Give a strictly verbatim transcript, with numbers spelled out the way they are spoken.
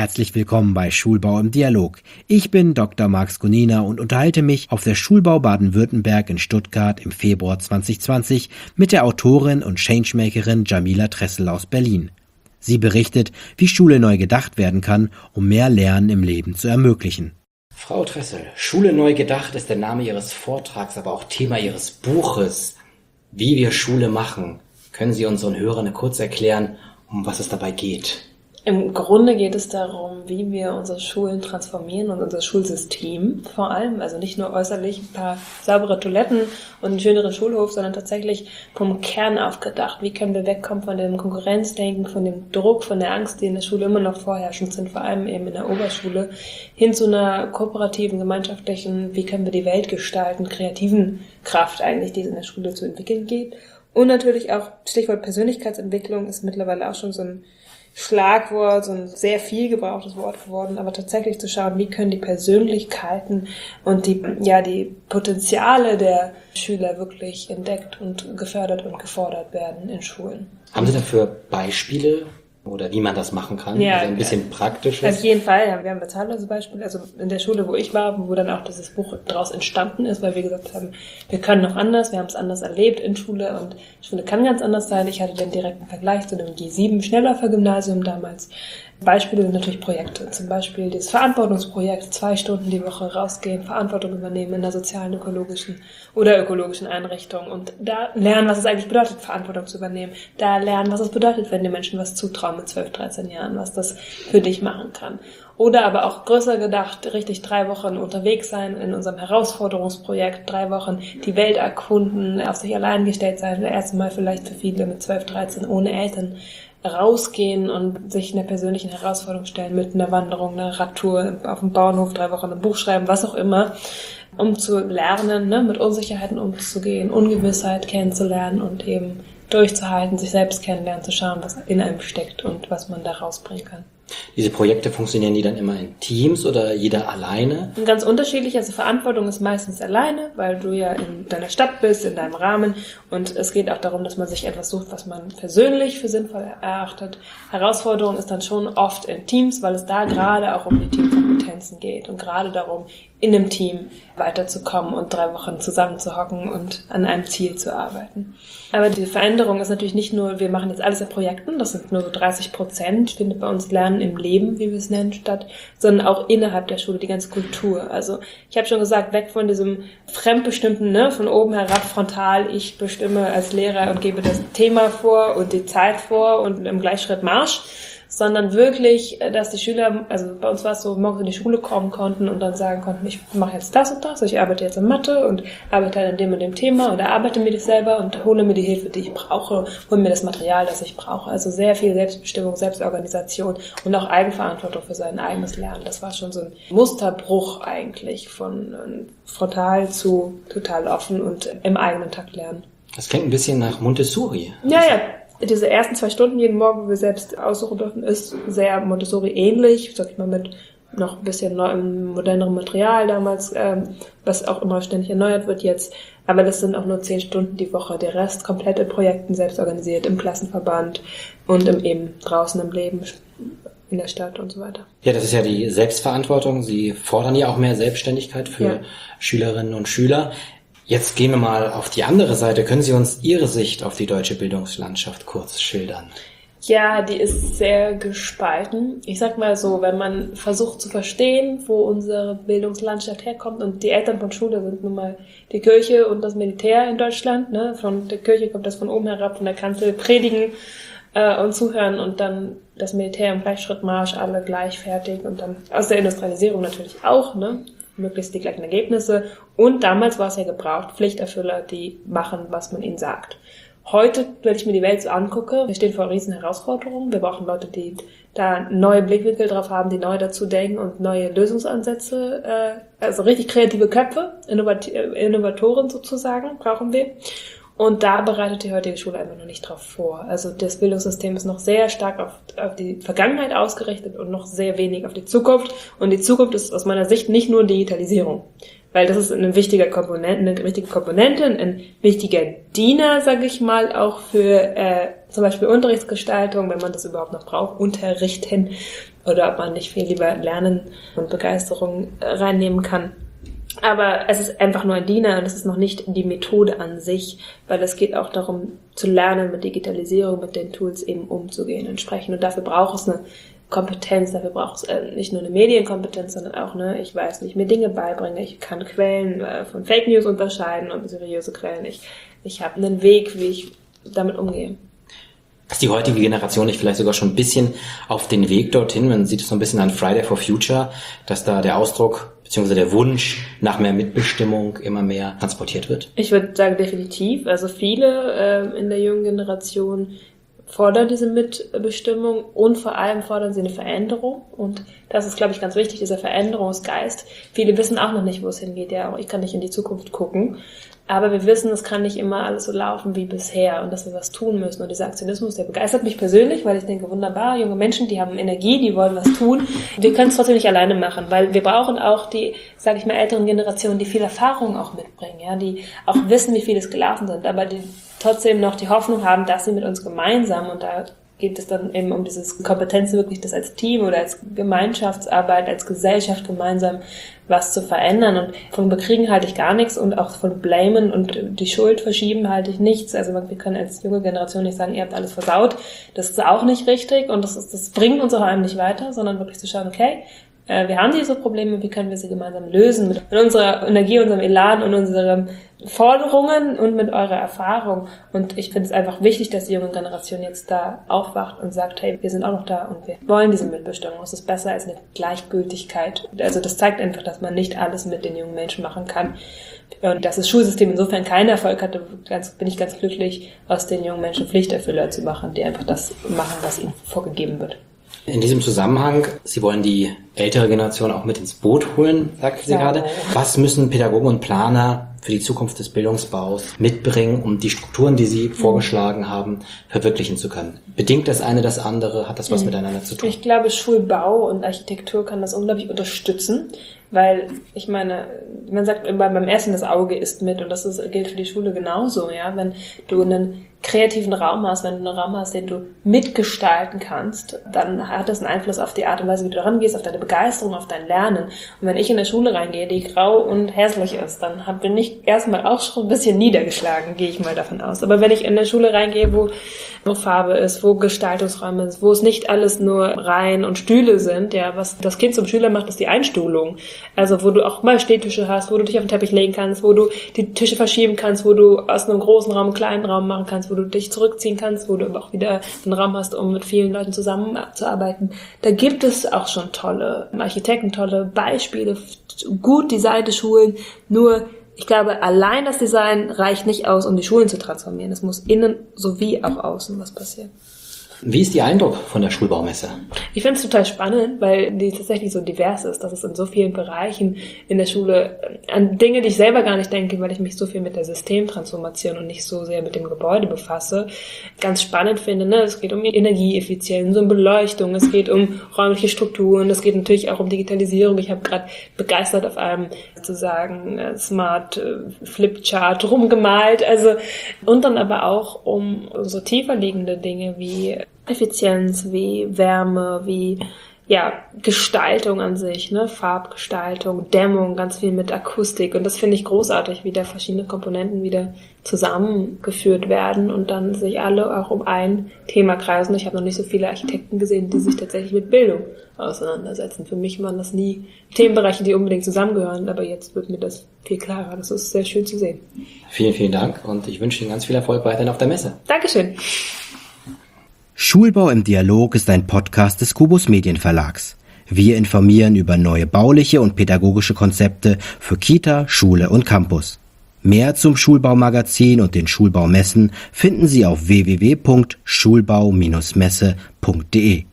Herzlich willkommen bei Schulbau im Dialog. Ich bin Doktor Marx Gunina und unterhalte mich auf der Schulbau Baden-Württemberg in Stuttgart im Februar zwanzig zwanzig mit der Autorin und Changemakerin Jamila Tressel aus Berlin. Sie berichtet, wie Schule neu gedacht werden kann, um mehr Lernen im Leben zu ermöglichen. Frau Tressel, Schule neu gedacht ist der Name Ihres Vortrags, aber auch Thema Ihres Buches. Wie wir Schule machen. Können Sie unseren Hörern kurz erklären, um was es dabei geht? Im Grunde geht es darum, wie wir unsere Schulen transformieren und unser Schulsystem vor allem, also nicht nur äußerlich ein paar saubere Toiletten und einen schöneren Schulhof, sondern tatsächlich vom Kern auf gedacht. Wie können wir wegkommen von dem Konkurrenzdenken, von dem Druck, von der Angst, die in der Schule immer noch vorherrschend sind, vor allem eben in der Oberschule, hin zu einer kooperativen, gemeinschaftlichen, wie können wir die Welt gestalten, kreativen Kraft eigentlich, die es in der Schule zu entwickeln geht. Und natürlich auch, Stichwort Persönlichkeitsentwicklung ist mittlerweile auch schon so ein Schlagwort, so ein sehr viel gebrauchtes Wort geworden, aber tatsächlich zu schauen, wie können die Persönlichkeiten und die, ja, die Potenziale der Schüler wirklich entdeckt und gefördert und gefordert werden in Schulen. Haben Sie dafür Beispiele oder wie man das machen kann? Ja, also ein bisschen praktisch. Auf jeden Fall, ja. Wir haben ein zahllose Beispiel. Also in der Schule, wo ich war, wo dann auch dieses Buch daraus entstanden ist, weil wir gesagt haben, wir können noch anders, wir haben es anders erlebt in Schule und Schule kann ganz anders sein. Ich hatte den direkten Vergleich zu dem G sieben Schnellläufer-Gymnasium damals. Beispiele sind natürlich Projekte. Zum Beispiel das Verantwortungsprojekt, zwei Stunden die Woche rausgehen, Verantwortung übernehmen in der sozialen, ökologischen oder ökologischen Einrichtung und da lernen, was es eigentlich bedeutet, Verantwortung zu übernehmen. Da lernen, was es bedeutet, wenn die Menschen was zutrauen mit zwölf, dreizehn Jahren, was das für dich machen kann. Oder aber auch größer gedacht, richtig drei Wochen unterwegs sein in unserem Herausforderungsprojekt, drei Wochen die Welt erkunden, auf sich allein gestellt sein, das erste Mal vielleicht für viele mit zwölf, dreizehn ohne Eltern, rausgehen und sich einer persönlichen Herausforderung stellen mit einer Wanderung, einer Radtour auf dem Bauernhof, drei Wochen ein Buch schreiben, was auch immer, um zu lernen, ne, mit Unsicherheiten umzugehen, Ungewissheit kennenzulernen und eben durchzuhalten, sich selbst kennenlernen, zu schauen, was in einem steckt und was man da rausbringen kann. Diese Projekte, funktionieren die dann immer in Teams oder jeder alleine? Ganz unterschiedlich. Also Verantwortung ist meistens alleine, weil du ja in deiner Stadt bist, in deinem Rahmen. Und es geht auch darum, dass man sich etwas sucht, was man persönlich für sinnvoll erachtet. Herausforderung ist dann schon oft in Teams, weil es da gerade auch um die Teamkompetenzen geht und gerade darum, in einem Team weiterzukommen und drei Wochen zusammenzuhocken und an einem Ziel zu arbeiten. Aber die Veränderung ist natürlich nicht nur, wir machen jetzt alles in Projekten, das sind nur so dreißig Prozent, findet bei uns Lernen im Leben, wie wir es nennen, statt, sondern auch innerhalb der Schule, die ganze Kultur. Also ich habe schon gesagt, weg von diesem fremdbestimmten, ne, von oben herab frontal, ich bestimme als Lehrer und gebe das Thema vor und die Zeit vor und im Gleichschritt Marsch, sondern wirklich, dass die Schüler, also bei uns war es so, morgens in die Schule kommen konnten und dann sagen konnten, ich mache jetzt das und das, ich arbeite jetzt in Mathe und arbeite an dem und dem Thema und arbeite mir das selber und hole mir die Hilfe, die ich brauche, hole mir das Material, das ich brauche. Also sehr viel Selbstbestimmung, Selbstorganisation und auch Eigenverantwortung für sein eigenes Lernen. Das war schon so ein Musterbruch eigentlich von frontal zu total offen und im eigenen Takt lernen. Das klingt ein bisschen nach Montessori. Ja, ja. Diese ersten zwei Stunden jeden Morgen, wo wir selbst aussuchen dürfen, ist sehr Montessori ähnlich, sag ich mal, mit noch ein bisschen neuem, modernerem Material damals, ähm, was auch immer ständig erneuert wird jetzt. Aber das sind auch nur zehn Stunden die Woche. Der Rest komplett in Projekten selbst organisiert, im Klassenverband und im eben draußen im Leben, in der Stadt und so weiter. Ja, das ist ja die Selbstverantwortung. Sie fordern ja auch mehr Selbstständigkeit für ja. Schülerinnen und Schüler. Jetzt gehen wir mal auf die andere Seite. Können Sie uns Ihre Sicht auf die deutsche Bildungslandschaft kurz schildern? Ja, die ist sehr gespalten. Ich sag mal so, wenn man versucht zu verstehen, wo unsere Bildungslandschaft herkommt, und die Eltern von Schule sind nun mal die Kirche und das Militär in Deutschland, ne? Von der Kirche kommt das von oben herab, von der Kanzel predigen äh, und zuhören und dann das Militär im Gleichschrittmarsch, alle gleichfertig und dann aus der Industrialisierung natürlich auch, ne? Möglichst die gleichen Ergebnisse. Und damals war es ja gebraucht, Pflichterfüller, die machen, was man ihnen sagt. Heute, wenn ich mir die Welt so angucke, wir stehen vor riesen Herausforderungen. Wir brauchen Leute, die da neue Blickwinkel drauf haben, die neu dazu denken und neue Lösungsansätze, äh, also richtig kreative Köpfe, Innovat- Innovatoren sozusagen, brauchen wir. Und da bereitet die heutige Schule einfach noch nicht drauf vor. Also das Bildungssystem ist noch sehr stark auf, auf die Vergangenheit ausgerichtet und noch sehr wenig auf die Zukunft. Und die Zukunft ist aus meiner Sicht nicht nur Digitalisierung. Weil das ist eine wichtige Komponente, eine wichtige Komponente, ein wichtiger Diener, sage ich mal, auch für äh, zum Beispiel Unterrichtsgestaltung, wenn man das überhaupt noch braucht, Unterrichten. oder ob man nicht viel lieber Lernen und Begeisterung reinnehmen kann. Aber es ist einfach nur ein Diener und es ist noch nicht die Methode an sich, weil es geht auch darum zu lernen, mit Digitalisierung, mit den Tools eben umzugehen entsprechend. Und dafür braucht es eine Kompetenz, dafür braucht es äh, nicht nur eine Medienkompetenz, sondern auch, ne, ich weiß, wie ich mir Dinge beibringe, ich kann Quellen äh, von Fake News unterscheiden und seriöse Quellen. Ich, ich habe einen Weg, wie ich damit umgehe. Dass die heutige Generation nicht vielleicht sogar schon ein bisschen auf den Weg dorthin, man sieht es so ein bisschen an Friday for Future, dass da der Ausdruck bzw. der Wunsch nach mehr Mitbestimmung immer mehr transportiert wird? Ich würde sagen, definitiv. Also viele äh, in der jungen Generation fordern diese Mitbestimmung und vor allem fordern sie eine Veränderung. Und das ist, glaube ich, ganz wichtig, dieser Veränderungsgeist. Viele wissen auch noch nicht, wo es hingeht. Ja, auch ich kann nicht in die Zukunft gucken. Aber wir wissen, es kann nicht immer alles so laufen wie bisher und dass wir was tun müssen. Und dieser Aktionismus, der begeistert mich persönlich, weil ich denke, wunderbar, junge Menschen, die haben Energie, die wollen was tun. Wir können es trotzdem nicht alleine machen, weil wir brauchen auch die, sage ich mal, älteren Generationen, die viel Erfahrung auch mitbringen, ja, die auch wissen, wie viel es gelaufen sind, aber die trotzdem noch die Hoffnung haben, dass sie mit uns gemeinsam, und da geht es dann eben um dieses Kompetenz, wirklich das als Team oder als Gemeinschaftsarbeit, als Gesellschaft gemeinsam was zu verändern. Und von Bekriegen halte ich gar nichts und auch von Blamen und die Schuld verschieben halte ich nichts. Also wir können als junge Generation nicht sagen, ihr habt alles versaut. Das ist auch nicht richtig und das, ist, das bringt uns auch einem nicht weiter, sondern wirklich zu schauen, okay, wir haben diese Probleme, wie können wir sie gemeinsam lösen? Mit unserer Energie, unserem Elan und unseren Forderungen und mit eurer Erfahrung. Und ich finde es einfach wichtig, dass die junge Generation jetzt da aufwacht und sagt, hey, wir sind auch noch da und wir wollen diese Mitbestimmung. Es ist besser als eine Gleichgültigkeit. Also das zeigt einfach, dass man nicht alles mit den jungen Menschen machen kann. Und dass das Schulsystem insofern keinen Erfolg hatte, ganz, bin ich ganz glücklich, aus den jungen Menschen Pflichterfüller zu machen, die einfach das machen, was ihnen vorgegeben wird. In diesem Zusammenhang, Sie wollen die ältere Generation auch mit ins Boot holen, sagten Sie ja gerade. Was müssen Pädagogen und Planer für die Zukunft des Bildungsbaus mitbringen, um die Strukturen, die Sie mhm. vorgeschlagen haben, verwirklichen zu können? Bedingt das eine das andere? Hat das was mhm. miteinander zu tun? Ich glaube, Schulbau und Architektur kann das unglaublich unterstützen, weil ich meine, man sagt immer, beim Essen das Auge isst mit und das ist, gilt für die Schule genauso, ja. Wenn du einen kreativen Raum hast, wenn du einen Raum hast, den du mitgestalten kannst, dann hat das einen Einfluss auf die Art und Weise, wie du daran gehst, auf deine Begeisterung, auf dein Lernen. Und wenn ich in der Schule reingehe, die grau und hässlich ist, dann bin ich erstmal auch schon ein bisschen niedergeschlagen, gehe ich mal davon aus. Aber wenn ich in der Schule reingehe, wo, wo Farbe ist, wo Gestaltungsräume ist, wo es nicht alles nur Reihen und Stühle sind, ja, was das Kind zum Schüler macht, ist die Einstuhlung. Also wo du auch mal Stehtische hast, wo du dich auf den Teppich legen kannst, wo du die Tische verschieben kannst, wo du aus einem großen Raum einen kleinen Raum machen kannst, wo du dich zurückziehen kannst, wo du aber auch wieder einen Raum hast, um mit vielen Leuten zusammenzuarbeiten. Da gibt es auch schon tolle Architekten, tolle Beispiele, gut designte Schulen. Nur, ich glaube, allein das Design reicht nicht aus, um die Schulen zu transformieren. Es muss innen sowie auch außen was passieren. Wie ist Ihr Eindruck von der Schulbaumesse? Ich finde es total spannend, weil die tatsächlich so divers ist, dass es in so vielen Bereichen in der Schule an Dinge, die ich selber gar nicht denke, weil ich mich so viel mit der Systemtransformation und nicht so sehr mit dem Gebäude befasse, ganz spannend finde. Ne? Es geht um Energieeffizienz, um Beleuchtung, es geht um räumliche Strukturen, es geht natürlich auch um Digitalisierung. Ich habe gerade begeistert auf einem sozusagen Smart Flipchart rumgemalt, also und dann aber auch um so tiefer liegende Dinge wie Effizienz, wie Wärme, wie ja Gestaltung an sich, ne, Farbgestaltung, Dämmung, ganz viel mit Akustik und das finde ich großartig, wie da verschiedene Komponenten wieder zusammengeführt werden und dann sich alle auch um ein Thema kreisen. Ich habe noch nicht so viele Architekten gesehen, die sich tatsächlich mit Bildung auseinandersetzen. Für mich waren das nie Themenbereiche, die unbedingt zusammengehören, aber jetzt wird mir das viel klarer. Das ist sehr schön zu sehen. Vielen, vielen Dank und ich wünsche Ihnen ganz viel Erfolg weiterhin auf der Messe. Dankeschön. Schulbau im Dialog ist ein Podcast des Kubus Medienverlags. Wir informieren über neue bauliche und pädagogische Konzepte für Kita, Schule und Campus. Mehr zum Schulbaumagazin und den Schulbaumessen finden Sie auf w w w punkt schulbau Bindestrich messe punkt de.